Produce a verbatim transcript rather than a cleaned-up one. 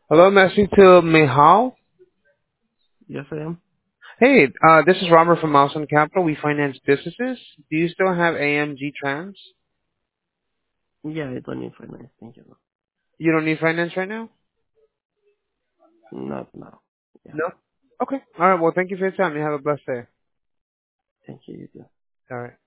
Hello, message to Mihal. Yes, I am. Hey, uh, this is Robert from Mouse and Capital. We finance businesses. Do you still have A M G Trans? Yeah, I don't need finance. Thank you. You don't need finance right now? Not now. Yeah. No. Okay. All right. Well, thank you for your time. You have a blessed day. Thank you. You too. All right.